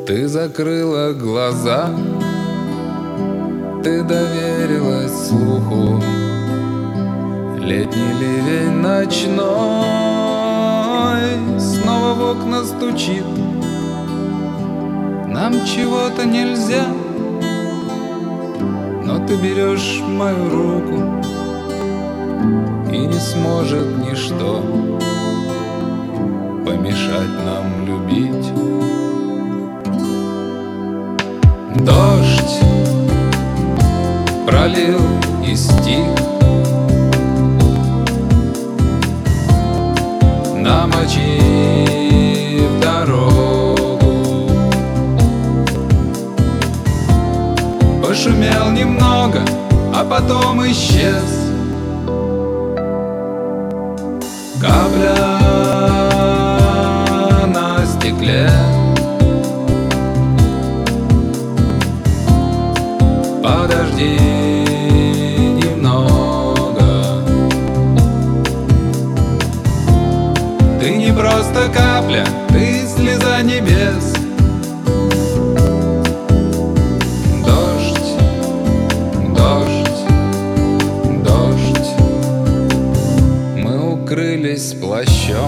Ты закрыла глаза, ты доверилась слуху. Летний ливень ночной снова в окна стучит. Нам чего-то нельзя, но ты берешь мою руку, и не сможет ничто помешать нам любить. Дождь пролил и стих, намочив дорогу. Пошумел немного, а потом исчез. Капля на стекле, подожди немного. Ты не просто капля, ты слеза небес. Дождь, дождь, дождь. Мы укрылись плащом,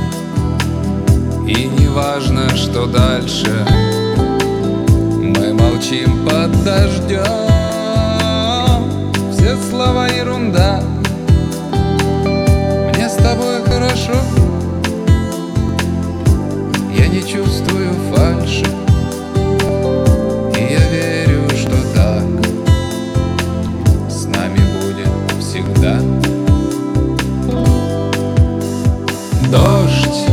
и не важно, что дальше. Мы молчим под дождем, все слова ерунда. Мне с тобой хорошо, я не чувствую фальши, и я верю, что так с нами будет всегда. Дождь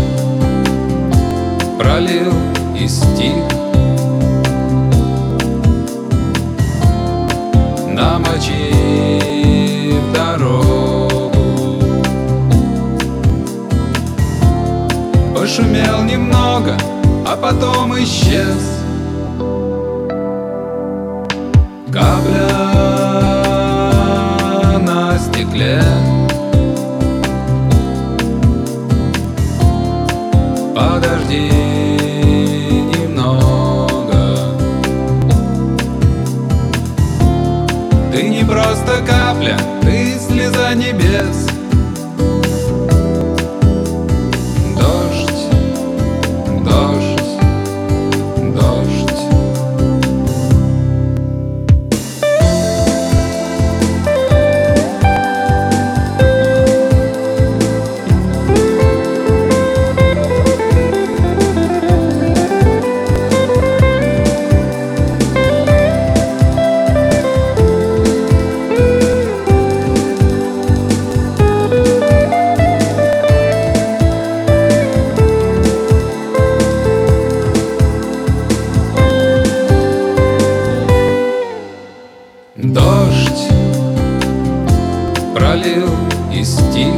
пролил и стих, намочив дорогу. Пошумел немного, а потом исчез. Капля на стекле, подожди немного. Ты не просто капля, ты слеза небес. Дождь, дождь, дождь. Дождь пролил и стих,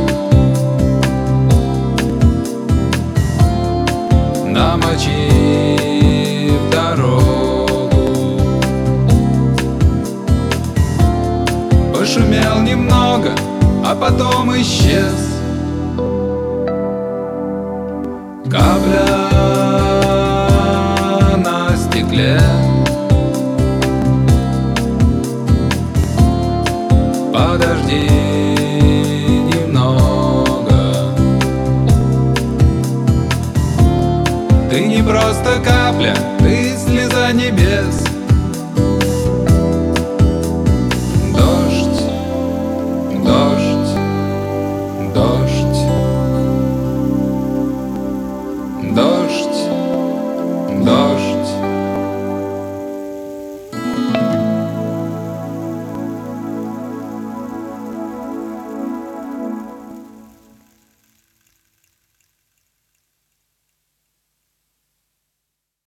намочив дорогу. Пошумел немного, а потом исчез. Капля на стекле, подожди немного. Ты не просто капля, ты слеза небес.